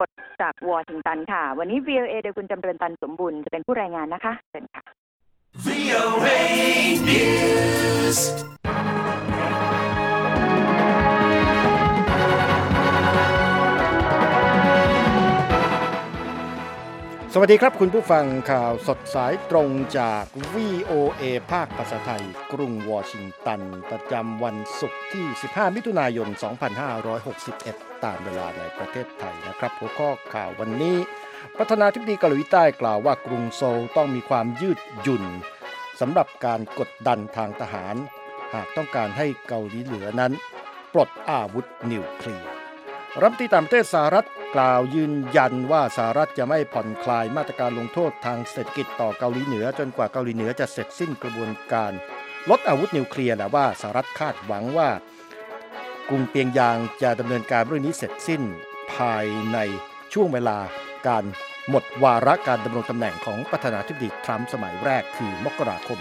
กดจากวอชิงตันค่ะวันนี้ VOA โดยคุณจำเริญตันสมบุญจะเป็นผู้รายงานนะคะเชิญค่ะ VOA News สวัสดีครับคุณผู้ฟังข่าวสดสายตรงจาก VOA ภาคภาษาไทยกรุงวอชิงตันประจำวันศุกร์ที่15มิถุนายน2561ตามเวลาในประเทศไทยนะครับหัวข้อข่าววันนี้ประธานาธิบดีเกาหลีใต้กล่าวว่ากรุงโซลต้องมีความยืดหยุ่นสำหรับการกดดันทางทหารหากต้องการให้เกาหลีเหนือนั้นปลดอาวุธนิวเคลียร์รัฐมนตรีต่างประเทศสหรัฐกล่าวยืนยันว่าสหรัฐจะไม่ผ่อนคลายมาตรการลงโทษทางเศรษฐกิจต่อเกาหลีเหนือจนกว่าเกาหลีเหนือจะเสร็จสิ้นกระบวนการลดอาวุธนิวเคลียร์และว่าสหรัฐคาดหวังว่ากรุงเปียงยางจะดำเนินการเรื่องนี้เสร็จสิ้นภายในช่วงเวลาการหมดวาระการดำรงตำแหน่งของประธานาธิบดีทรัมป์สมัยแรกคือมกราคม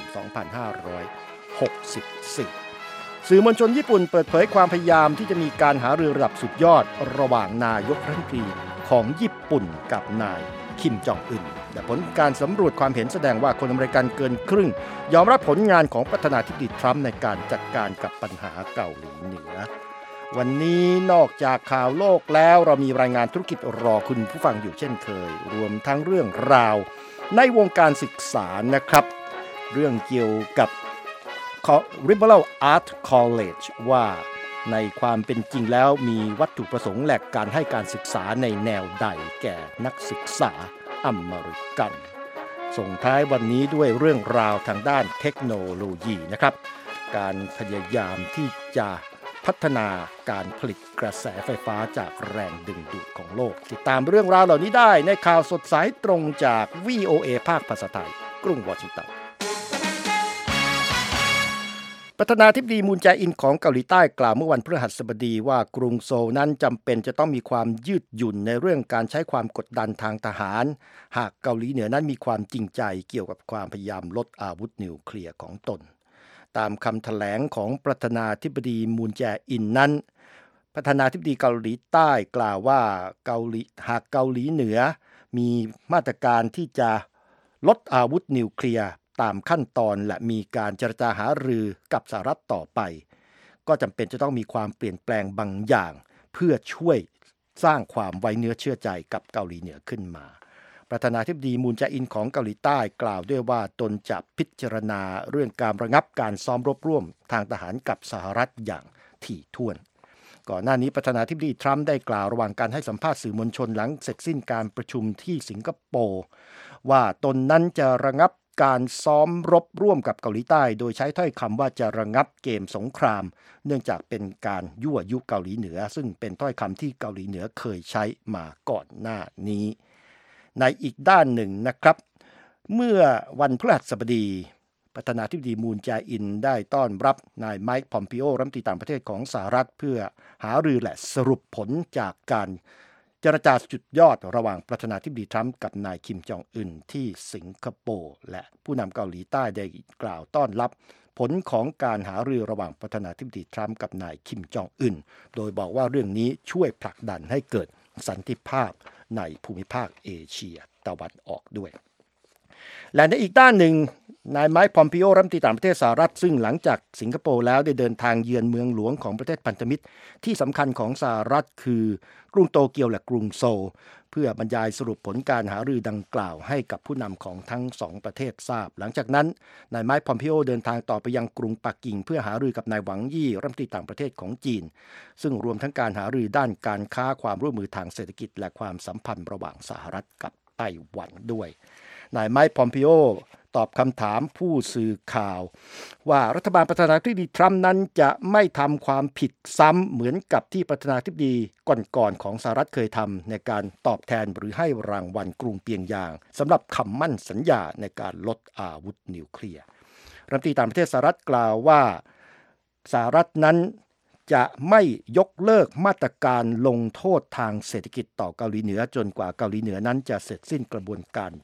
2564สื่อมวลชนญี่ปุ่นเปิดเผยความพยายามที่จะมีการหารือระดับสุดยอดระหว่างนายกรัฐมนตรีของญี่ปุ่นกับนายคิมจองอึนแต่ผลการสำรวจความเห็นแสดงว่าคนอเมริกันเกินครึ่งยอมรับผลงานของประธานาธิบดีทรัมป์ในการจัดการกับปัญหาเกาหลีเหนือวันนี้นอกจากข่าวโลกแล้วเรามีรายงานธุรกิจรอคุณผู้ฟังอยู่เช่นเคยรวมทั้งเรื่องราวในวงการศึกษานะครับเรื่องเกี่ยวกับLiberal Art College ว่าในความเป็นจริงแล้วมีวัตถุประสงค์และการให้การศึกษาในแนวใดแก่นักศึกษาอเมริกันส่งท้ายวันนี้ด้วยเรื่องราวทางด้านเทคโนโลยีนะครับการพยายามที่จะพัฒนาการผลิตกระแสไฟฟ้าจากแรงดึงดูดของโลกติดตามเรื่องราวเหล่านี้ได้ในข่าวสดสายตรงจาก VOA ภาคภาษาไทยกรุงวอชิงตันประธานาธิบดีมูนแจอินของเกาหลีใต้กล่าวเมื่อวันพฤหัสบดีว่ากรุงโซลนั้นจำเป็นจะต้องมีความยืดหยุ่นในเรื่องการใช้ความกดดันทางทหารหากเกาหลีเหนือนั้นมีความจริงใจเกี่ยวกับความพยายามลดอาวุธนิวเคลียร์ของตนตามคำแถลงของประธานาธิบดีมูนแจอินนั้นประธานาธิบดีเกาหลีใต้กล่าวว่าหากเกาหลีเหนือมีมาตรการที่จะลดอาวุธนิวเคลียร์ตามขั้นตอนและมีการเจรจาหารือกับสหรัฐต่อไปก็จำเป็นจะต้องมีความเปลี่ยนแปลงบางอย่างเพื่อช่วยสร้างความไว้เนื้อเชื่อใจกับเกาหลีเหนือขึ้นมาประธานาธิบดีมูนแจอินของเกาหลีใต้กล่าวด้วยว่าตนจะพิจารณาเรื่องการระงับการซ้อมรบร่วมทางทหารกับสหรัฐอย่างถี่ถ้วนก่อนหน้านี้ประธานาธิบดีทรัมป์ได้กล่าวระหว่างการให้สัมภาษณ์สื่อมวลชนหลังเสร็จสิ้นการประชุมที่สิงคโปร์ว่าตนนั้นจะระงับการซ้อมรบร่วมกับเกาหลีใต้โดยใช้ถ้อยคำว่าจะระงับเกมสงครามเนื่องจากเป็นการยั่วยุเกาหลีเหนือซึ่งเป็นถ้อยคำที่เกาหลีเหนือเคยใช้มาก่อนหน้านี้ในอีกด้านหนึ่งนะครับเมื่อวันพฤหัสบดีประธานาธิบดีมูนแจอินได้ต้อนรับนายไมค์พอมปิโอรัฐมนตรีต่างประเทศของสหรัฐเพื่อหารือและสรุปผลจากการเจรจาสุดยอดระหว่างประธานาธิบดีทรัมป์กับนายคิมจองอึนที่สิงคโปร์และผู้นำเกาหลีใต้ได้กล่าวต้อนรับผลของการหารือระหว่างประธานาธิบดีทรัมป์กับนายคิมจองอึนโดยบอกว่าเรื่องนี้ช่วยผลักดันให้เกิดสันติภาพในภูมิภาคเอเชียตะวันออกด้วยและในอีกด้านหนึ่งนายไมค์พอมปิโอรัฐมนตรีต่างประเทศสหรัฐซึ่งหลังจากสิงคโปร์แล้วได้เดินทางเยือนเมืองหลวงของประเทศพันธมิตรที่สำคัญของสหรัฐคือกรุงโตเกียวและกรุงโซลเพื่อบรรยายสรุปผลการหารือดังกล่าวให้กับผู้นำของทั้งสองประเทศทราบหลังจากนั้นนายไมค์พอมปิโอเดินทางต่อไปยังกรุงปักกิ่งเพื่อหารือกับนายหวังยี่รัฐมนตรีต่างประเทศของจีนซึ่งรวมทั้งการหารือด้านการค้าความร่วมมือทางเศรษฐกิจและความสัมพันธ์ระหว่างสหรัฐกับไต้หวันด้วยนายไมค์พอมปิโอตอบคำถามผู้สื่อข่าวว่ารัฐบาลประธานาธิบดีทรัมป์นั้นจะไม่ทำความผิดซ้ำเหมือนกับที่ประธานาธิบดีก่อนๆของสหรัฐเคยทำในการตอบแทนหรือให้รางวัลกรุงเปียงยางสำหรับคำมั่นสัญญาในการลดอาวุธนิวเคลียร์รัฐมนตรีต่างประเทศสหรัฐกล่าวว่าสหรัฐนั้นจะไม่ยกเลิกมาตรการลงโทษทางเศรษฐกิจต่อเกาหลีเหนือจนกว่าเกาหลีเหนือนั้นจะเสร็จสิ้นกระบวนการปลด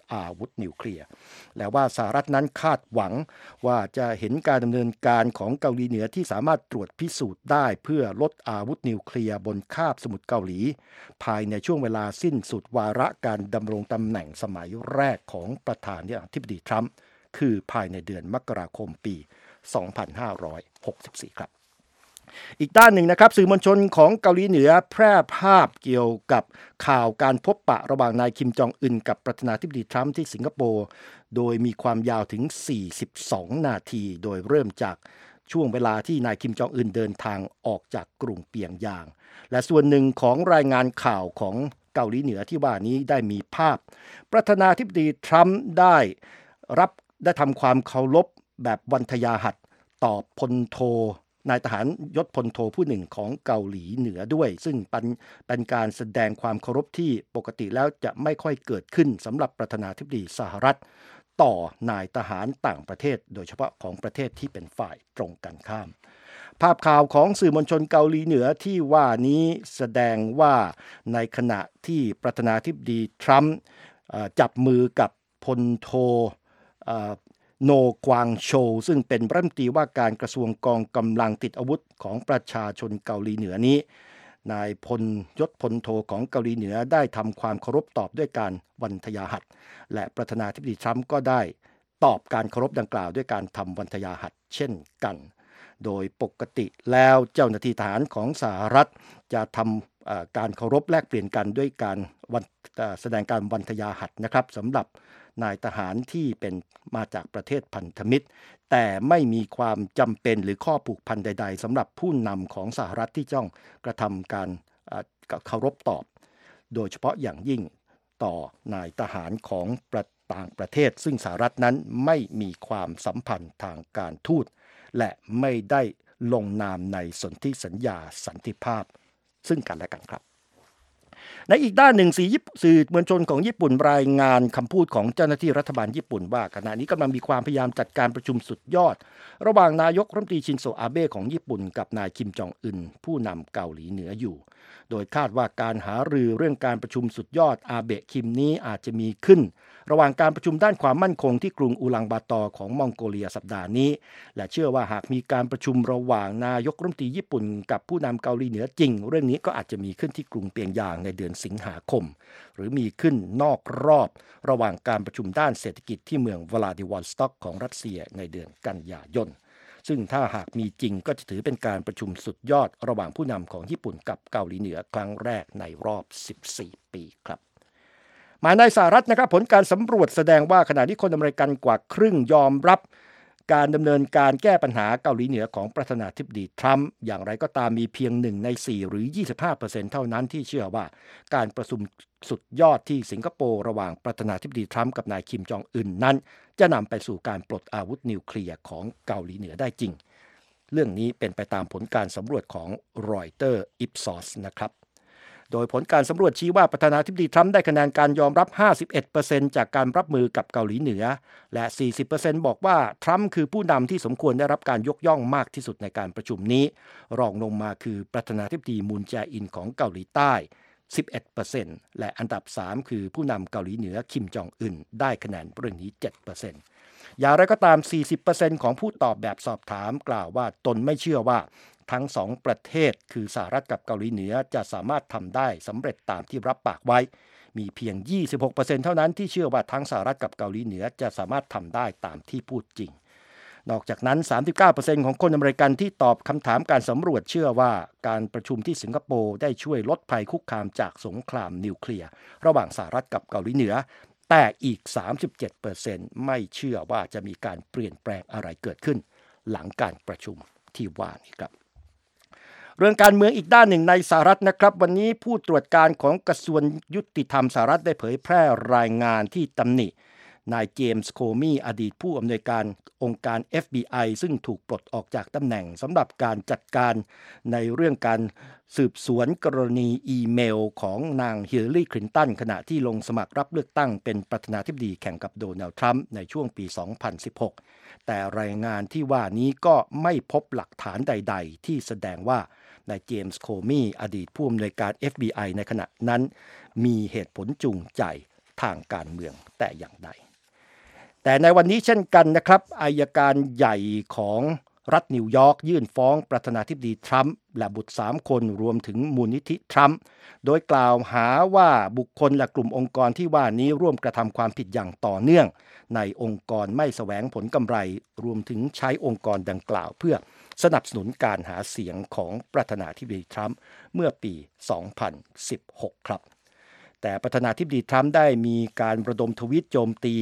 อาวุธนิวเคลียร์และว่าสหรัฐนั้นคาดหวังว่าจะเห็นการดำเนินการของเกาหลีเหนือที่สามารถตรวจพิสูจน์ได้เพื่อลดอาวุธนิวเคลียร์บนคาบสมุทรเกาหลีภายในช่วงเวลาสิ้นสุดวาระการดำรงตำแหน่งสมัยแรกของประธานาธิบดีทรัมป์คือภายในเดือนมกราคมปี 2564 ครับอีกด้านหนึ่งนะครับสื่อมวลชนของเกาหลีเหนือแพร่ภาพเกี่ยวกับข่าวการพบปะระหว่างนายคิมจองอึนกับประธานาธิบดีทรัมป์ที่สิงคโปร์โดยมีความยาวถึง42นาทีโดยเริ่มจากช่วงเวลาที่นายคิมจองอึนเดินทางออกจากกรุงเปียงยางและส่วนหนึ่งของรายงานข่าวของเกาหลีเหนือที่ว่านี้ได้มีภาพประธานาธิบดีทรัมป์ได้ทำความเคารพแบบวันทยาหัตถ์ต่อพลโทนายทหารยศพลโทผู้หนึ่งของเกาหลีเหนือด้วยซึ่งเป็นการแสดงความเคารพที่ปกติแล้วจะไม่ค่อยเกิดขึ้นสำหรับประธานาธิบดีสหรัฐต่อนายทหารต่างประเทศโดยเฉพาะของประเทศที่เป็นฝ่ายตรงกันข้ามภาพข่าวของสื่อมวลชนเกาหลีเหนือที่ว่านี้แสดงว่าในขณะที่ประธานาธิบดีทรัมป์จับมือกับพลโทโนกวางโชซึ่งเป็นรัฐมนตรีว่าการกระทรวงกองกำลังติดอาวุธของประชาชนเกาหลีเหนือนี้นายยศพลโทของเกาหลีเหนือได้ทำความเคารพตอบด้วยการวันทยาหัตถ์และประธานาธิบดีทรัมป์ก็ได้ตอบการเคารพดังกล่าวด้วยการทำวันทยาหัตถ์เช่นกันโดยปกติแล้วเจ้าหน้าที่ทหารของสหรัฐจะทำการเคารพแลกเปลี่ยนกันด้วยการแสดงการวันทยาหัตถ์นะครับสำหรับนายทหารที่เป็นมาจากประเทศพันธมิตรแต่ไม่มีความจำเป็นหรือข้อผูกพันใดๆสำหรับผู้นำของสหรัฐที่ต้องกระทำการเคารพตอบโดยเฉพาะอย่างยิ่งต่อนายทหารของต่างประเทศซึ่งสหรัฐนั้นไม่มีความสัมพันธ์ทางการทูตและไม่ได้ลงนามในสนธิสัญญาสันติภาพซึ่งกันและกันครับในอีกด้านหนึ่งสื่อมวลชนของญี่ปุ่นรายงานคำพูดของเจ้าหน้าที่รัฐบาลญี่ปุ่นว่าขณะนี้กำลังมีความพยายามจัดการประชุมสุดยอดระหว่างนายกรัฐมนตรีชินโซอาเบะของญี่ปุ่นกับนายคิมจองอึนผู้นำเกาหลีเหนืออยู่โดยคาดว่าการหารือเรื่องการประชุมสุดยอดอาเบะคิมนี้อาจจะมีขึ้นระหว่างการประชุมด้านความมั่นคงที่กรุงอูลังบาตอร์ของมองโกเลียสัปดาห์นี้และเชื่อว่าหากมีการประชุมระหว่างนายกรัฐมนตรีญี่ปุ่นกับผู้นำเกาหลีเหนือจริงเรื่องนี้ก็อาจจะมีขึ้นที่กรุงเปียงยางในเดือนสิงหาคมหรือมีขึ้นนอกรอบระหว่างการประชุมด้านเศรษฐกิจที่เมืองวลาดิวอสต็อกของรัสเซียในเดือนกันยายนซึ่งถ้าหากมีจริงก็จะถือเป็นการประชุมสุดยอดระหว่างผู้นำของญี่ปุ่นกับเกาหลีเหนือครั้งแรกในรอบ14ปีครับมาในสหรัฐนะครับผลการสำรวจแสดงว่าขณะที่คนอเมริกันกว่าครึ่งยอมรับการดำเนินการแก้ปัญหาเกาหลีเหนือของประธานาธิบดีทรัมป์อย่างไรก็ตามมีเพียง1ใน4หรือ 25% เท่านั้นที่เชื่อว่าการประชุมสุดยอดที่สิงคโปร์ระหว่างประธานาธิบดีทรัมป์กับนายคิมจองอึนนั้นจะนำไปสู่การปลดอาวุธนิวเคลียร์ของเกาหลีเหนือได้จริงเรื่องนี้เป็นไปตามผลการสำรวจของรอยเตอร์อิปซอสนะครับโดยผลการสำรวจชี้ว่าประธานาธิบดีทรัมป์ได้คะแนนการยอมรับ 51% จากการรับมือกับเกาหลีเหนือและ 40% บอกว่าทรัมป์คือผู้นำที่สมควรได้รับการยกย่องมากที่สุดในการประชุมนี้รองลงมาคือประธานาธิบดีมูนแจอินของเกาหลีใต้ 11% และอันดับ 3 คือผู้นำเกาหลีเหนือคิมจองอึนได้คะแนนเรื่องนี้ 7% อย่างไรก็ตาม 40% ของผู้ตอบแบบสอบถามกล่าวว่าตนไม่เชื่อว่าทั้ง2ประเทศคือสหรัฐกับเกาหลีเหนือจะสามารถทำได้สำเร็จตามที่รับปากไว้มีเพียง 26% เท่านั้นที่เชื่อว่าทั้งสหรัฐกับเกาหลีเหนือจะสามารถทำได้ตามที่พูดจริงนอกจากนั้น 39% ของคนอเมริกันที่ตอบคำถามการสำรวจเชื่อว่าการประชุมที่สิงคโปร์ได้ช่วยลดภัยคุกคามจากสงครามนิวเคลียร์ระหว่างสหรัฐกับเกาหลีเหนือแต่อีก 37% ไม่เชื่อว่าจะมีการเปลี่ยนแปลงอะไรเกิดขึ้นหลังการประชุมที่ว่านี้ครับเรื่องการเมืองอีกด้านหนึ่งในสหรัฐนะครับวันนี้ผู้ตรวจการของกระทรวงยุติธรรมสหรัฐได้เผยแพร่รายงานที่ตำหนินายเจมส์โคมีอดีตผู้อำนวยการองค์การ FBI ซึ่งถูกปลดออกจากตำแหน่งสำหรับการจัดการในเรื่องการสืบสวนกรณีอีเมลของนางฮิลลารีคลินตันขณะที่ลงสมัครรับเลือกตั้งเป็นประธานาธิบดีแข่งกับโดนัลด์ทรัมป์ในช่วงปี 2016 แต่รายงานที่ว่านี้ก็ไม่พบหลักฐานใดๆที่แสดงว่านายเจมส์โคมีอดีตผู้อำนวยการ FBI ในขณะนั้นมีเหตุผลจูงใจทางการเมืองแต่อย่างใดแต่ในวันนี้เช่นกันนะครับอัยการใหญ่ของรัฐนิวยอร์กยื่นฟ้องประธานาธิบดีทรัมป์และบุตร3คนรวมถึงมูลนิธิทรัมป์โดยกล่าวหาว่าบุคคลและกลุ่มองค์กรที่ว่านี้ร่วมกระทำความผิดอย่างต่อเนื่องในองค์กรไม่แสวงผลกำไรรวมถึงใช้องค์กรดังกล่าวเพื่อสนับสนุนการหาเสียงของประธานาธิบดีทรัมป์เมื่อปี 2016 ครับแต่ประธานาธิบดีทรัมป์ได้มีการระดมทวีตโจมตี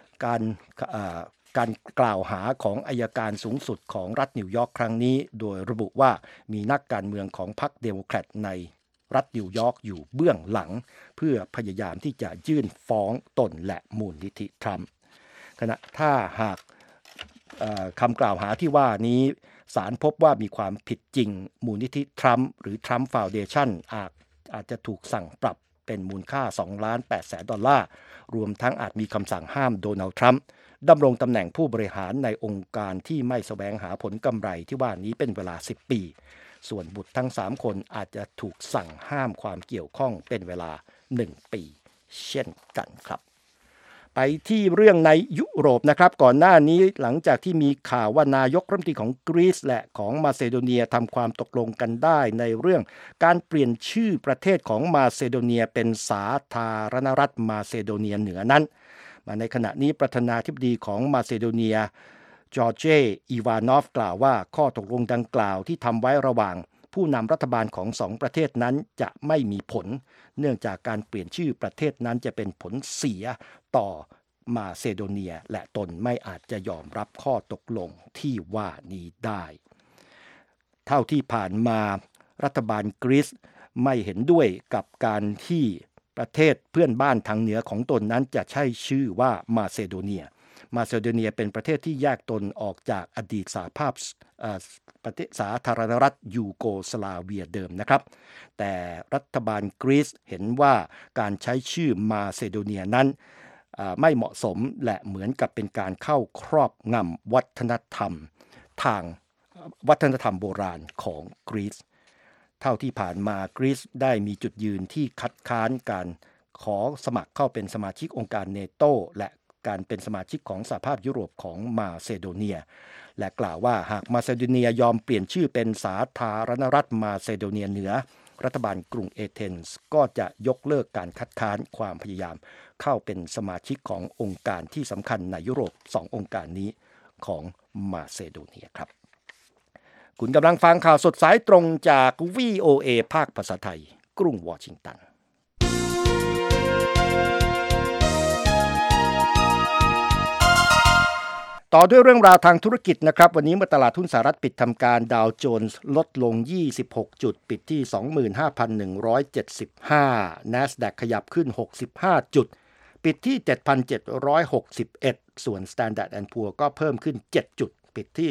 การกล่าวหาของอัยการสูงสุดของรัฐนิวยอร์กครั้งนี้โดยระบุว่ามีนักการเมืองของพรรคเดโมแครตในรัฐนิวยอร์กอยู่เบื้องหลังเพื่อพยายามที่จะยื่นฟ้องตนและมูลนิธิทรัมป์ถ้าหากคำกล่าวหาที่ว่านี้ศาลพบว่ามีความผิดจริงมูลนิธิทรัมป์หรือทรัมป์ฟาวเดชั่นอาจจะถูกสั่งปรับเป็นมูลค่า$2,800,000รวมทั้งอาจมีคำสั่งห้ามโดนัลด์ทรัมป์ดำรงตำแหน่งผู้บริหารในองค์การที่ไม่แสวงหาผลกำไรที่ว่านี้เป็นเวลา10 ปีส่วนบุตรทั้ง3คนอาจจะถูกสั่งห้ามความเกี่ยวข้องเป็นเวลา1 ปีเช่นกันครับไปที่เรื่องในยุโรปนะครับก่อนหน้านี้หลังจากที่มีข่าวว่านายกรัฐมนตรีของกรีซและของมาซิโดเนียทำความตกลงกันได้ในเรื่องการเปลี่ยนชื่อประเทศของมาซิโดเนียเป็นสาธารณรัฐมาซิโดเนียเหนือนั้นในขณะนี้ประธานาธิบดีของมาซิโดเนียจอร์เจ อีวานอฟกล่าวว่าข้อตกลงดังกล่าวที่ทำไว้ระหว่างผู้นำรัฐบาลของ2ประเทศนั้นจะไม่มีผลเนื่องจากการเปลี่ยนชื่อประเทศนั้นจะเป็นผลเสียต่อมาซิโดเนียและตนไม่อาจจะยอมรับข้อตกลงที่ว่านี้ได้เท่าที่ผ่านมารัฐบาลกรีซไม่เห็นด้วยกับการที่ประเทศเพื่อนบ้านทางเหนือของตนนั้นจะใช้ชื่อว่ามาซิโดเนียเป็นประเทศที่แยกตนออกจากอดีตสหภาพประเทศสาธารณรัฐยูโกสลาเวียเดิมนะครับแต่รัฐบาลกรีซเห็นว่าการใช้ชื่อมาซิโดเนียนั้นไม่เหมาะสมและเหมือนกับเป็นการเข้าครอบงำวัฒนธรรมโบราณของกรีซเท่าที่ผ่านมากรีซได้มีจุดยืนที่คัดค้านการขอสมัครเข้าเป็นสมาชิกองค์การเนโตและการเป็นสมาชิกของสหภาพยุโรปของมาซิโดเนียและกล่าวว่าหากมาซิโดเนียยอมเปลี่ยนชื่อเป็นสาธารณรัฐมาซิโดเนียเหนือรัฐบาลกรุงเอเธนส์ก็จะยกเลิกการคัดค้านความพยายามเข้าเป็นสมาชิกขององค์การที่สำคัญในยุโรป2องค์การนี้ของมาซิโดเนียครับคุณกำลังฟังข่าวสดสายตรงจาก VOA ภาคภาษาไทยกรุงวอชิงตันต่อด้วยเรื่องราวทางธุรกิจนะครับวันนี้เมื่อตลาดหุ้นสหรัฐปิดทำการดาวโจนส์ลดลง26จุดปิดที่ 25,175 NASDAQ ขยับขึ้น65จุดปิดที่ 7,761 ส่วน Standard & Poor's ก็เพิ่มขึ้น7จุดปิดที่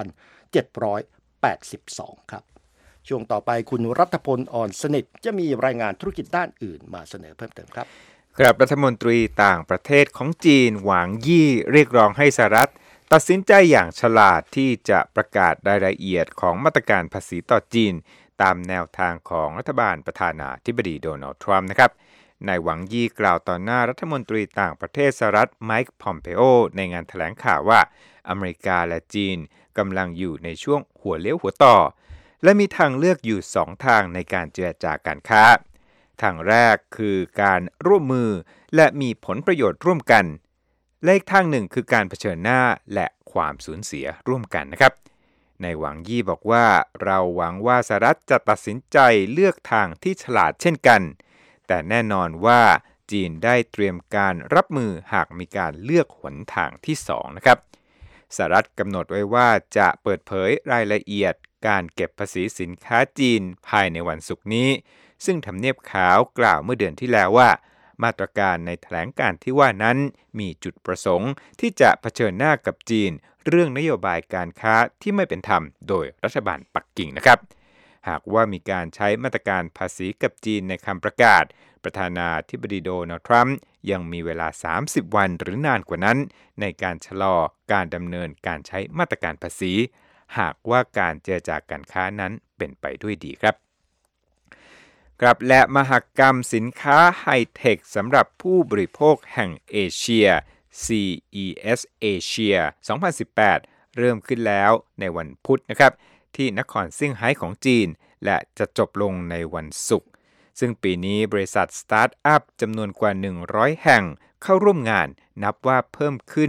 2,782 ครับช่วงต่อไปคุณรัฐพล อ่อนสนิทจะมีรายงานธุรกิจด้านอื่นมาเสนอเพิ่มเติมครับครับรัฐมนตรีต่างประเทศของจีนหวังยี่เรียกร้องให้สหรัฐตัดสินใจอย่างฉลาดที่จะประกาศรายละเอียดของมาตรการภาษีต่อจีนตามแนวทางของรัฐบาลประธานาธิบดีโดนัลด์ทรัมป์นะครับนายหวังยี่กล่าวต่อหน้ารัฐมนตรีต่างประเทศสหรัฐไมค์พอมเปโอในงานแถลงข่าวว่าอเมริกาและจีนกำลังอยู่ในช่วงหัวเลี้ยวหัวต่อและมีทางเลือกอยู่2ทางในการเจรจาการค้าทางแรกคือการร่วมมือและมีผลประโยชน์ร่วมกันและอีกทางหนึ่งคือการเผชิญหน้าและความสูญเสียร่วมกันนะครับนายหวังยี่บอกว่าเราหวังว่าสหรัฐจะตัดสินใจเลือกทางที่ฉลาดเช่นกันแต่แน่นอนว่าจีนได้เตรียมการรับมือหากมีการเลือกหนทางที่2นะครับสหรัฐกำหนดไว้ว่าจะเปิดเผยรายละเอียดการเก็บภาษีสินค้าจีนภายในวันศุกร์นี้ซึ่งทำเนียบขาวกล่าวเมื่อเดือนที่แล้วว่ามาตรการในแถลงการที่ว่านั้นมีจุดประสงค์ที่จะเผชิญหน้ากับจีนเรื่องนโยบายการค้าที่ไม่เป็นธรรมโดยรัฐบาลปักกิ่งนะครับหากว่ามีการใช้มาตรการภาษีกับจีนในคำประกาศประธานาธิบดีโดนัลด์ทรัมป์ยังมีเวลา30วันหรือนานกว่านั้นในการชะลอการดำเนินการใช้มาตรการภาษีหากว่าการเจรจาการค้านั้นเป็นไปด้วยดีครับครับและมหกรรมสินค้าไฮเทคสำหรับผู้บริโภคแห่งเอเชีย CES Asia 2018 เริ่มขึ้นแล้วในวันพุธนะครับที่นครเซี่ยงไฮ้ของจีนและจะจบลงในวันศุกร์ซึ่งปีนี้บริษัทสตาร์ทอัพจำนวนกว่า100แห่งเข้าร่วมงานนับว่าเพิ่มขึ้น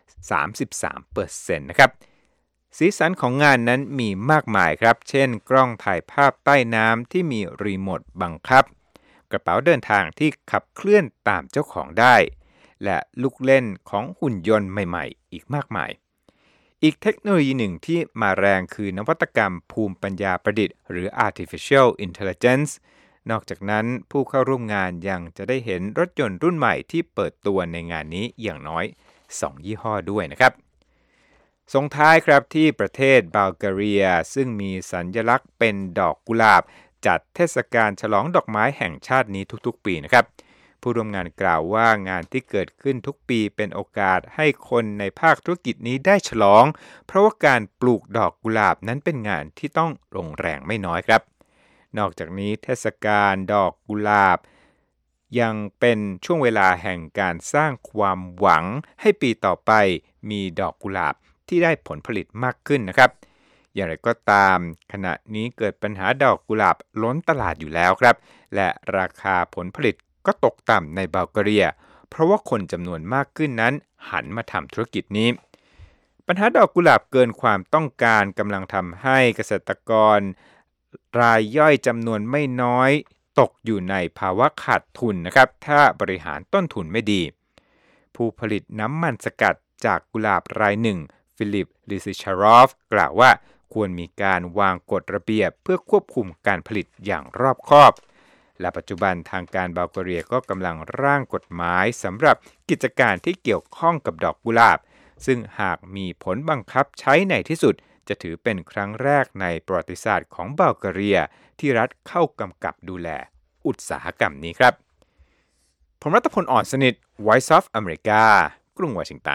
33% นะครับสีสันของงานนั้นมีมากมายครับเช่นกล้องถ่ายภาพใต้น้ำที่มีรีโมทบังคับกระเป๋าเดินทางที่ขับเคลื่อนตามเจ้าของได้และลูกเล่นของหุ่นยนต์ใหม่ๆอีกมากมายอีกเทคโนโลยีหนึ่งที่มาแรงคือนวัตกรรมภูมิปัญญาประดิษฐ์หรือ Artificial Intelligence นอกจากนั้นผู้เข้าร่วมงานยังจะได้เห็นรถยนต์รุ่นใหม่ที่เปิดตัวในงานนี้อย่างน้อย2ยี่ห้อด้วยนะครับส่งท้ายครับที่ประเทศบัลแกเรียซึ่งมีสัญลักษณ์เป็นดอกกุหลาบจัดเทศกาลฉลองดอกไม้แห่งชาตินี้ทุกๆปีนะครับผู้ร่วมงานกล่าวว่างานที่เกิดขึ้นทุกปีเป็นโอกาสให้คนในภาคธุรกิจนี้ได้ฉลองเพราะว่าการปลูกดอกกุหลาบนั้นเป็นงานที่ต้องลงแรงไม่น้อยครับนอกจากนี้เทศกาลดอกกุหลาบยังเป็นช่วงเวลาแห่งการสร้างความหวังให้ปีต่อไปมีดอกกุหลาบที่ได้ผลผลิตมากขึ้นนะครับอย่างไรก็ตามขณะนี้เกิดปัญหาดอกกุหลาบล้นตลาดอยู่แล้วครับและราคาผลผลิตก็ตกต่ำในบัลแกเรียเพราะว่าคนจำนวนมากขึ้นนั้นหันมาทำธุรกิจนี้ปัญหาดอกกุหลาบเกินความต้องการกำลังทำให้เกษตรกรรายย่อยจำนวนไม่น้อยตกอยู่ในภาวะขาดทุนนะครับถ้าบริหารต้นทุนไม่ดีผู้ผลิตน้ำมันสกัดจากกุหลาบรายหนึ่งฟิลิป ลิซิชารอฟกล่าวว่าควรมีการวางกฎระเบียบเพื่อควบคุมการผลิตอย่างรอบคอบและปัจจุบันทางการบัลแกเรียก็กำลังร่างกฎหมายสำหรับกิจการที่เกี่ยวข้องกับดอกกุหลาบซึ่งหากมีผลบังคับใช้ในที่สุดจะถือเป็นครั้งแรกในประวัติศาสตร์ของบัลแกเรียที่รัฐเข้ากำกับดูแลอุตสาหกรรมนี้ครับผมรัตพล อ่อนสนิท Voice of America กรุงวอชิงตัน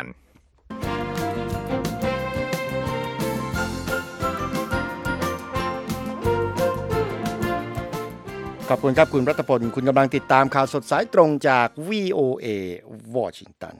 ขอบคุณครับคุณรัตพลคุณกำลังติดตามข่าวสดสายตรงจาก VOA วอชิงตัน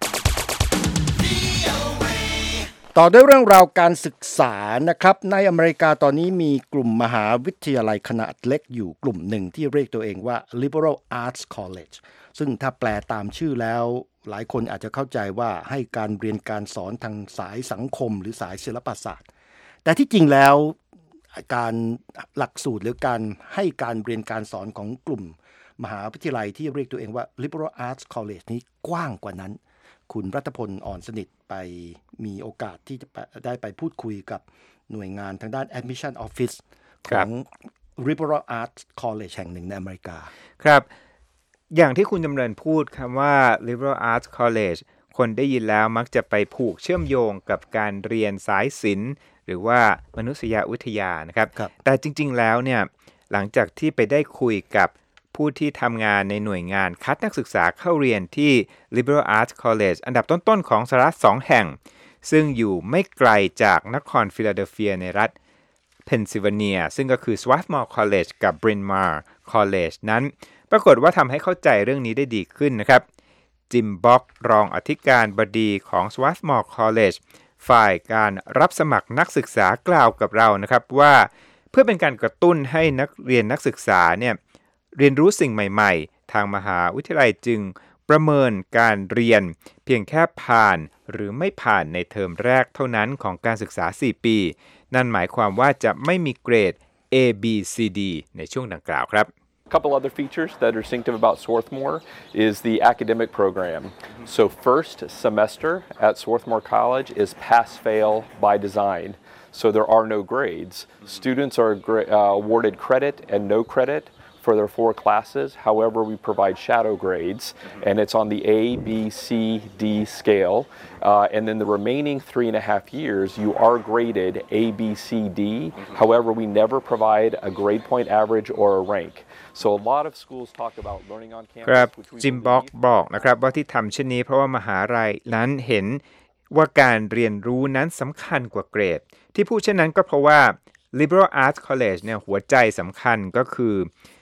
ต่อด้วยเรื่องราวการศึกษานะครับในอเมริกาตอนนี้มีกลุ่มมหาวิทยาลัยขนาดเล็กอยู่กลุ่มหนึ่งที่เรียกตัวเองว่า Liberal Arts College ซึ่งถ้าแปลตามชื่อแล้วหลายคนอาจจะเข้าใจว่าให้การเรียนการสอนทางสายสังคมหรือสายศิลปศาสตร์แต่ที่จริงแล้วการหลักสูตรหรือการให้การเรียนการสอนของกลุ่มมหาวิทยาลัยที่เรียกตัวเองว่า Liberal Arts College นี้กว้างกว่านั้นคุณรัตพล อ่อนสนิทไปมีโอกาสที่จะได้ไปพูดคุยกับหน่วยงานทางด้าน Admission Office ของ Liberal Arts College แห่งหนึ่งในอเมริกาครับอย่างที่คุณจำเริญพูดคำว่า Liberal Arts College คนได้ยินแล้วมักจะไปผูกเชื่อมโยงกับการเรียนสายศิลป์หรือว่ามนุษยวิทยานะครับแต่จริงๆแล้วเนี่ยหลังจากที่ไปได้คุยกับผู้ที่ทำงานในหน่วยงานคัดนักศึกษาเข้าเรียนที่ Liberal Arts College อันดับต้นๆของสหรัฐ2แห่งซึ่งอยู่ไม่ไกลจากนครฟิลาเดลเฟียในรัฐเพนซิลเวเนียซึ่งก็คือ Swarthmore College กับ Bryn Mawr College นั้นปรากฏว่าทำให้เข้าใจเรื่องนี้ได้ดีขึ้นนะครับจิมบ็อกรองอธิการบดีของ Swarthmore College ฝ่ายการรับสมัครนักศึกษากล่าวกับเรานะครับว่าเพื่อเป็นการกระตุ้นให้นักเรียนนักศึกษาเนี่ยเรียนรู้สิ่งใหม่ๆทางมหาวิทยาลัยจึงประเมินการเรียนเพียงแค่ผ่านหรือไม่ผ่านในเทอมแรกเท่านั้นของการศึกษา4ปีนั่นหมายความว่าจะไม่มีเกรด A B C D ในช่วงดังกล่าวครับ A couple other features that are distinctive about Swarthmore is the academic program. So first semester at Swarthmore College is pass-fail by design. So there are no grades. Students are awarded credit and no credit for their 4 classes. However, we provide shadow grades, and it's on the A, B, C, D scale. And then the remaining 3.5 years, you are graded A, B, C, D. However, we never provide a grade point average or a rank. So a lot of schools talk about learning on campus. ครับจิมบอกนะครับว่าที่ทำเช่นนี้เพราะว่ามหาลัยนั้นเห็นว่าการเรียนรู้นั้นสำคัญกว่าเกรดที่พูดเช่นนั้นก็เพราะว่า Liberal Arts College เนี่ยหัวใจสำคัญก็คือ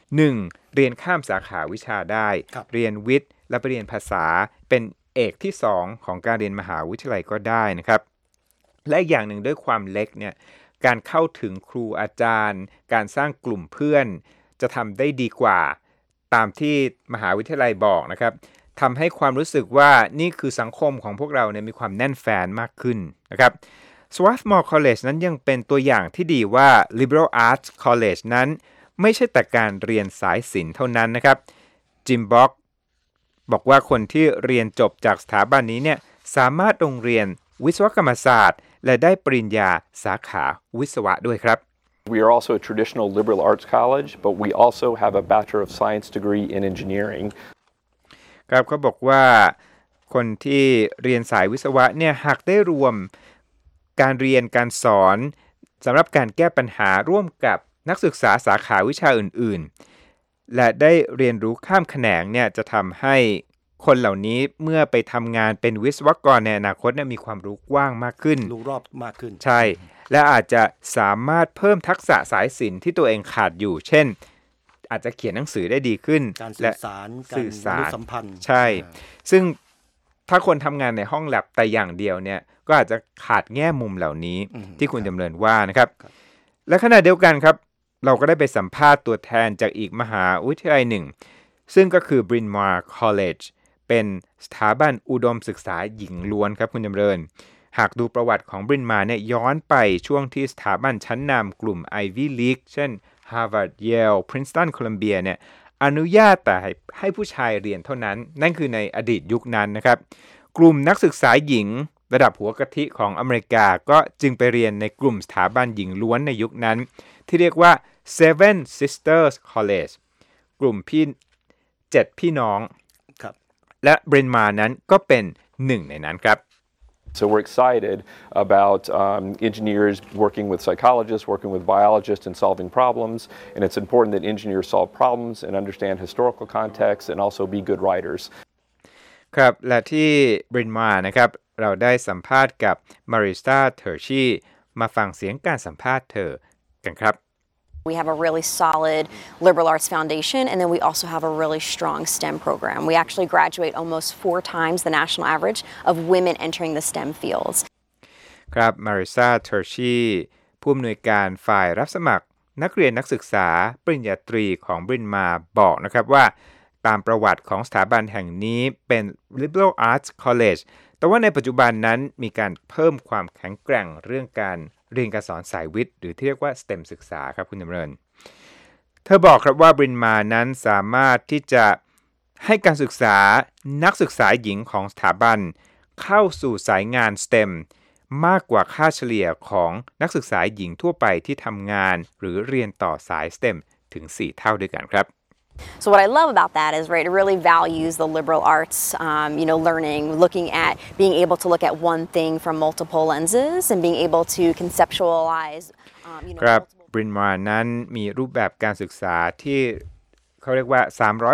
1. เรียนข้ามสาขาวิชาได้เรียนวิทย์และไปเรียนภาษาเป็นเอกที่2ของการเรียนมหาวิทยาลัยก็ได้นะครับและอีกอย่างหนึ่งด้วยความเล็กเนี่ยการเข้าถึงครูอาจารย์การสร้างกลุ่มเพื่อนจะทำได้ดีกว่าตามที่มหาวิทยาลัยบอกนะครับทำให้ความรู้สึกว่านี่คือสังคมของพวกเราเนี่ยมีความแน่นแฟนมากขึ้นนะครับ Swarthmore College นั้นยังเป็นตัวอย่างที่ดีว่า Liberal Arts College นั้นไม่ใช่แต่การเรียนสายศิลป์เท่านั้นนะครับจิมบ็อกบอกว่าคนที่เรียนจบจากสถาบันนี้เนี่ยสามารถลงเรียนวิศวกรรมศาสตร์และได้ปริญญาสาขาวิศวะด้วยครับ We are also a traditional liberal arts college, but we also have a Bachelor of Science degree in engineering. ครับเขาบอกว่าคนที่เรียนสายวิศวะเนี่ยหากได้รวมการเรียนการสอนสำหรับการแก้ปัญหาร่วมกับนักศึกษาสาขาวิชาอื่นๆและได้เรียนรู้ข้ามแขนงเนี่ยจะทำให้คนเหล่านี้เมื่อไปทำงานเป็นวิศวกรในอนาคตเนี่ยมีความรู้กว้างมากขึ้นรู้รอบมากขึ้นใช่และอาจจะสามารถเพิ่มทักษะสายศิลป์ที่ตัวเองขาดอยู่เช่นอาจจะเขียนหนังสือได้ดีขึ้นการสื่อสารการมนุษยสัมพันธ์ใช่ซึ่งถ้าคนทำงานในห้องแลบแต่อย่างเดียวเนี่ยก็อาจจะขาดแง่มุมเหล่านี้ที่คุณจำเริญว่านะครับและขณะเดียวกันครับเราก็ได้ไปสัมภาษณ์ตัวแทนจากอีกมหาวิทยาลัยหนึ่งซึ่งก็คือ Bryn Mawr College เป็นสถาบันอุดมศึกษาหญิงล้วนครับคุณจำเริญหากดูประวัติของ Bryn Mawr เนี่ยย้อนไปช่วงที่สถาบันชั้นนำกลุ่ม Ivy League เช่น Harvard Yale Princeton Columbia เนี่ยอนุญาตแต่ให้ผู้ชายเรียนเท่านั้นนั่นคือในอดีตยุคนั้นนะครับกลุ่มนักศึกษาหญิงระดับหัวกะทิของอเมริกาก็จึงไปเรียนในกลุ่มสถาบันหญิงล้วนในยุคนั้นที่เรียกว่า Seven Sisters College กลุ่ม7 พี่น้องและ Bryn Mawr นั้นก็เป็นหนึ่งในนั้นครับ So we're excited about engineers working with psychologists, working with biologists and solving problems. And it's important that engineers solve problems and understand historical context and also be good writers. ครับและที่ Bryn Mawr นะครับเราได้สัมภาษณ์กับ Marissa Tershi มาฟังเสียงการสัมภาษณ์เธอกันครับ We have a really solid liberal arts foundation, and then we also have a really strong STEM program. We actually graduate almost 4 times the national average of women entering the STEM fields. ครับ Marissa Tershi ผู้อำนวยการฝ่ายรับสมัครนักเรียนนักศึกษาปริญญาตรีของ Bryn Mawr บอกนะครับว่าตามประวัติของสถาบันแห่งนี้เป็น Liberal Arts College แต่ว่าในปัจจุบันนั้นมีการเพิ่มความแข็งแกร่งเรื่องการเรียนการสอนสายวิทย์หรือที่เรียกว่า STEM ศึกษาครับคุณจำเริญเธอบอกครับว่า Bryn Mawr นั้นสามารถที่จะให้การศึกษานักศึกษาหญิงของสถาบันเข้าสู่สายงาน STEM มากกว่าค่าเฉลี่ยของนักศึกษาหญิงทั่วไปที่ทำงานหรือเรียนต่อสาย STEM ถึง 4 เท่าด้วยกันครับ So what I love about that is, right, it really values the liberal arts, learning, looking at being able to look at one thing from multiple lenses and being able to conceptualize, ครับ Bryn Mawr นั้นมีรูปแบบการศึกษาที่เขาเรียกว่า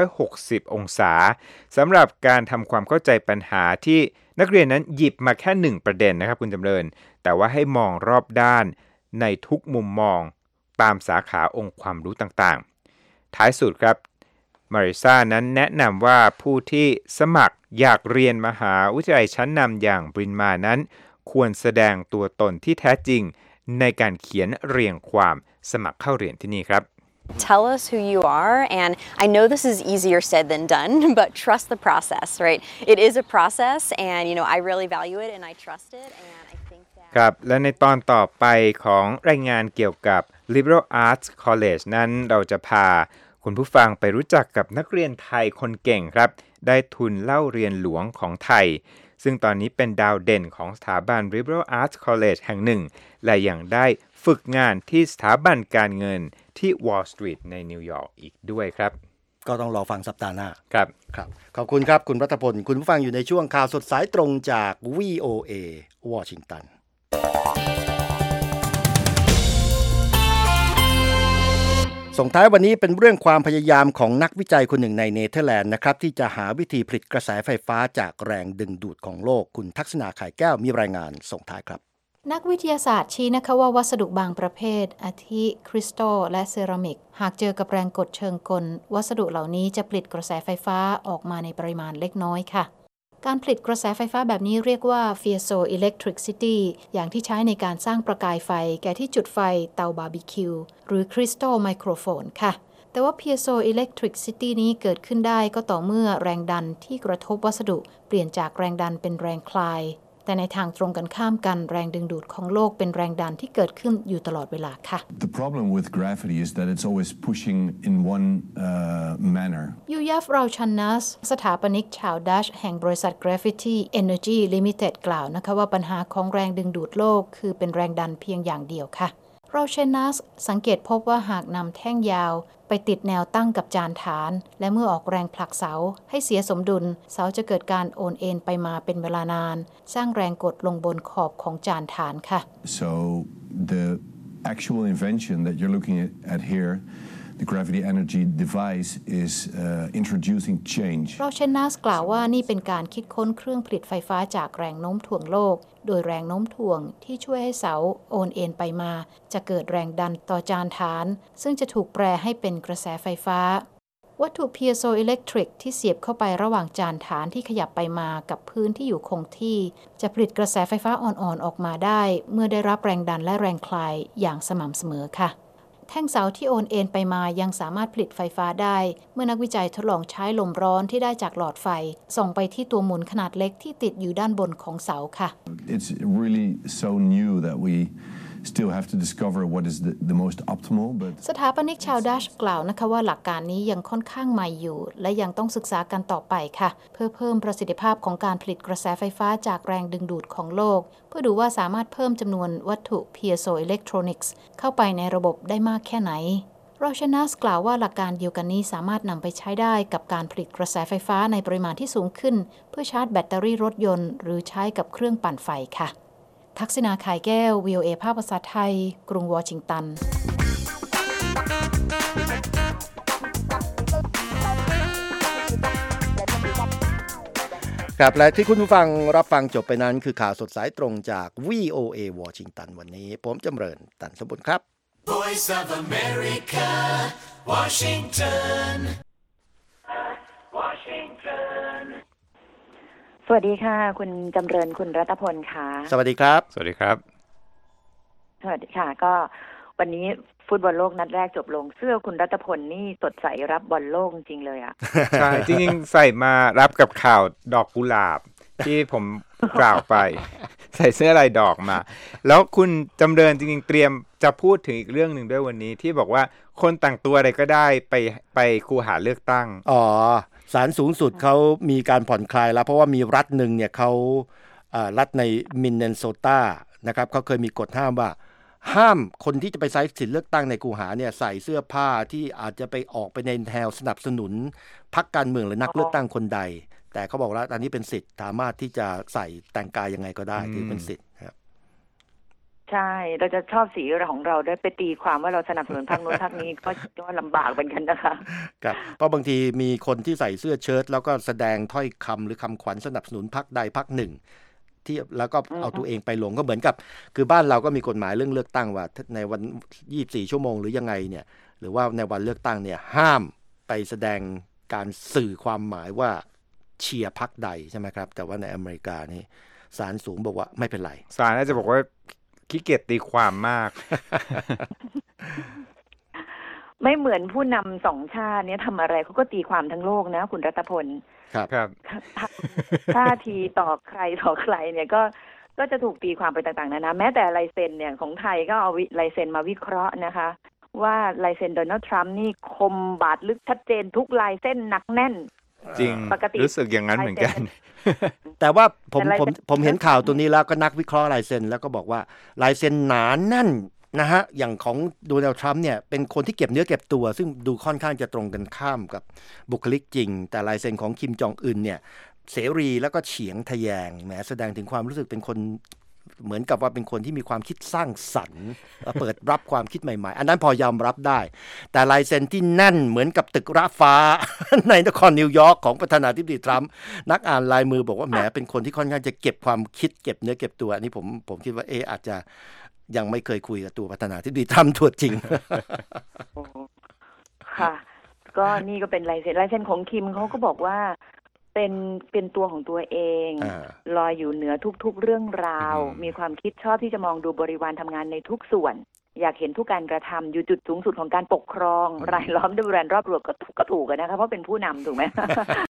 360องศาสำหรับการทำความเข้าใจปัญหาที่นักเรียนนั้นหยิบมาแค่1ประเด็นนะครับคุณจำเริญแต่ว่าให้มองรอบด้านในทุกมุมมองตามสาขาองค์ความรู้ต่างๆท้ายสุดครับMarissa นั้นแนะนำว่าผู้ที่สมัครอยากเรียนมหาวิทยาลัยชั้นนำอย่าง Bryn Mawr นั้นควรแสดงตัวตนที่แท้จริงในการเขียนเรียงความสมัครเข้าเรียนที่นี่ครับ Tell us who you are, and I know this is easier said than done, but trust the process, right? It is a process, and I really value it and I trust it, and I think that ครับและในตอนต่อไปของรายงานเกี่ยวกับ Liberal Arts College นั้นเราจะพาคุณผู้ฟังไปรู้จักกับนักเรียนไทยคนเก่งครับได้ทุนเล่าเรียนหลวงของไทยซึ่งตอนนี้เป็นดาวเด่นของสถาบัน Liberal Arts College แห่งหนึ่งและยังได้ฝึกงานที่สถาบันการเงินที่ Wall Street ในนิวยอร์กอีกด้วยครับก็ต้องรอฟังสัปดาห์หน้าครับขอบคุณครับคุณรัตพลคุณผู้ฟังอยู่ในช่วงข่าวสดสายตรงจาก VOA วอชิงตันส่งท้ายวันนี้เป็นเรื่องความพยายามของนักวิจัยคนหนึ่งในเนเธอร์แลนด์นะครับที่จะหาวิธีผลิตกระแสไฟฟ้าจากแรงดึงดูดของโลกคุณทักษณา ข่ายแก้วมีรายงานส่งท้ายครับนักวิทยาศาสตร์ชี้นะคะว่าวัสดุบางประเภทอาทิคริสตัลและเซรามิกหากเจอกับแรงกดเชิงกลวัสดุเหล่านี้จะผลิตกระแสไฟฟ้าออกมาในปริมาณเล็กน้อยค่ะการผลิตกระแสไฟฟ้าแบบนี้เรียกว่า piezoelectricity อย่างที่ใช้ในการสร้างประกายไฟแก่ที่จุดไฟเตาบาร์บีคิวหรือคริสตัลไมโครโฟนค่ะแต่ว่า piezoelectricity นี้เกิดขึ้นได้ก็ต่อเมื่อแรงดันที่กระทบวัสดุเปลี่ยนจากแรงดันเป็นแรงคลายแต่ในทางตรงกันข้ามกันแรงดึงดูดของโลกเป็นแรงดันที่เกิดขึ้นอยู่ตลอดเวลาค่ะ The problem with gravity is that it's always pushing in one manner ยูยัฟ เราชันนัสสถาปนิกชาวดัชแห่งบริษัท Gravity Energy Limited กล่าวนะคะว่าปัญหาของแรงดึงดูดโลกคือเป็นแรงดันเพียงอย่างเดียวค่ะเราชันนัสสังเกตพบว่าหากนำแท่งยาวไปติดแนวตั้งกับจานฐานและเมื่อออกแรงผลักเสาให้เสียสมดุลเสาจะเกิดการโอนเอ็นไปมาเป็นเวลานานสร้างแรงกดลงบนขอบของจานฐานค่ะ So the actual invention that you're looking at here the gravity energy device is introducing change เราเชนนัสกล่าวว่านี่เป็นการคิดค้นเครื่องผลิตไฟฟ้าจากแรงโน้มถ่วงโลกโดยแรงโน้มถ่วงที่ช่วยให้เสาโอนเอ็นไปมาจะเกิดแรงดันต่อจานฐานซึ่งจะถูกแปรให้เป็นกระแสไฟฟ้าวัตถุ piezoelectric ที่เสียบเข้าไประหว่างจานฐานที่ขยับไปมากับพื้นที่อยู่คงที่จะผลิตกระแสไฟฟ้าอ่อนๆออกมาได้เมื่อได้รับแรงดันและแรงคลายอย่างสม่ำเสมอค่ะแท่งเสาที่โอนเอ็นไปมายังสามารถผลิตไฟฟ้าได้เมื่อนักวิจัยทดลองใช้ลมร้อนที่ได้จากหลอดไฟส่งไปที่ตัวหมุนขนาดเล็กที่ติดอยู่ด้านบนของเสาค่ะ It's really so new that we still have to discover what is the most optimal but สถาปนิกชาวดัชกล่าวนะคะว่าหลักการนี้ยังค่อนข้างใหม่อยู่และยังต้องศึกษากันต่อไปค่ะเพื่อเพิ่มประสิทธิภาพของการผลิตกระแสไฟฟ้าจากแรงดึงดูดของโลกเพื่อดูว่าสามารถเพิ่มจำนวนวัตถุ piezoelectronics เข้าไปในระบบได้มากแค่ไหนโรชนัสกล่าวว่าหลักการเดียวกันนี้สามารถนำไปใช้ได้กับการผลิตกระแสไฟฟ้าในปริมาณที่สูงขึ้นเพื่อชาร์จแบตเตอรี่รถยนต์หรือใช้กับเครื่องปั่นไฟค่ะทักษิณา ข่ายแก้ว VOA ภาคภาษาไทยกรุงวอชิงตันครับและที่คุณผู้ฟังรับฟังจบไปนั้นคือข่าวสดสายตรงจาก VOA วอชิงตันวันนี้ผมจำเริญตันสมบุญครับ Voice of America Washington สวัสดีค่ะคุณจำเริญคุณรัตพลค่ะสวัสดีครับสวัสดีครับสวัสดีค่ะก็วันนี้ฟุตบอลโลกนัดแรกจบลงเสื้อคุณรัตพลนี่สดใสรับบอลโลกจริงเลยอ่ะใช่ จริงๆใส่มารับกับข่าวดอกกุหลาบที่ผมกล่าวไป ใส่เสื้อลายดอกมาแล้วคุณจำเริญจริงๆเตรียมจะพูดถึงอีกเรื่องหนึ่งด้วยวันนี้ที่บอกว่าคนแต่งตัวอะไรก็ได้ไปคูหาเลือกตั้งศาลสูงสุดเขามีการผ่อนคลายแล้วเพราะว่ามีรัฐหนึ่งเนี่ยเขารัฐในมินเนโซตานะครับเขาเคยมีกฎห้ามว่าห้ามคนที่จะไปใช้สิทธิเลือกตั้งในคูหาเนี่ยใส่เสื้อผ้าที่อาจจะไปออกไปในแนวสนับสนุนพรรคการเมืองหรือนักเลือกตั้งคนใดแต่เขาบอกว่าอันนี้เป็นสิทธิ์สามารถที่จะใส่แต่งกายยังไงก็ได้ถือเป็นสิทธิ์ครับใช่เราจะชอบสีของเราได้ไปตีความว่าเราสนับสนุนพรรคโน้นพรรคนี้ก็ลำบากเหมือนกันนะคะครับเพราะบางทีมีคนที่ใส่เสื้อเชิ้ตแล้วก็แสดงถ้อยคำหรือคำขวัญสนับสนุนพรรคใดพรรคหนึ่งที่แล้วก็เอาตัวเองไปลงก็เหมือนกับคือบ้านเราก็มีกฎหมายเรื่องเลือกตั้งว่าในวัน24ชั่วโมงหรือยังไงเนี่ยหรือว่าในวันเลือกตั้งเนี่ยห้ามไปแสดงการสื่อความหมายว่าเชียร์พรรคใดใช่ไหมครับแต่ว่าในอเมริกานี่ศาลสูงบอกว่าไม่เป็นไรศาลน่าจะบอกว่าขี้เกียจตีความมากไม่เหมือนผู้นำสองชาติเนี่ยทำอะไรเขาก็ตีความทั้งโลกนะคุณรัตพลครับท่าทีต่อใครเนี่ยก็จะถูกตีความไปต่างๆนะแม้แต่ลายเซ็นเนี่ยของไทยก็เอาลายเซ็นมาวิเคราะห์นะคะว่าลายเซ็นโดนัลด์ทรัมป์นี่คมบาดลึกชัดเจนทุกลายเส้นหนักแน่นจริงรู้สึกอย่างนั้นเหมือนกันแต่ว่าผมเห็นข่าวตัวนี้แล้วก็นักวิเคราะห์ลายเซ็นแล้วก็บอกว่าลายเซ็นหนาแน่นนะฮะอย่างของโดนัลด์ทรัมป์เนี่ยเป็นคนที่เก็บเนื้อเก็บตัวซึ่งดูค่อนข้างจะตรงกันข้ามกับบุคลิกจริงแต่ลายเซ็นของคิมจองอึนเนี่ยเสรีแล้วก็เฉียงทะแยงแหมแสดงถึงความรู้สึกเป็นคนเหมือนกับว่าเป็นคนที่มีความคิดสร้างสรรค์เปิดรับความคิดใหม่ๆอันนั้นพอยอมรับได้แต่ลายเซ็นที่แน่นเหมือนกับตึกระฟ้า ในนครนิวยอร์กของประธานาธิบดีทรัมป์นักอ่านลายมือบอกว่าแหมเป็นคนที่ค่อนข้างจะเก็บความคิดเก็บเนื้อเก็บตัวอันนี้ผมคิดว่าอาจจะยังไม่เคยคุยกับตัวประธานาธิบดีทรัมป์ตัวจริงค่ะก็นี่ก็เป็นลายเซ็นของคิมเขาก็บอกว่าเป็นตัวของตัวเองลอยอยู่เหนือทุกๆเรื่องราวมีความคิดชอบที่จะมองดูบริวารทำงานในทุกส่วนอยากเห็นทุกการกระทำอยู่จุดสูงสุดของการปกครองรายล้อมด้วยแบรนด์รอบรวมก็ถูกกันนะคะเพราะเป็นผู้นำถูกไหม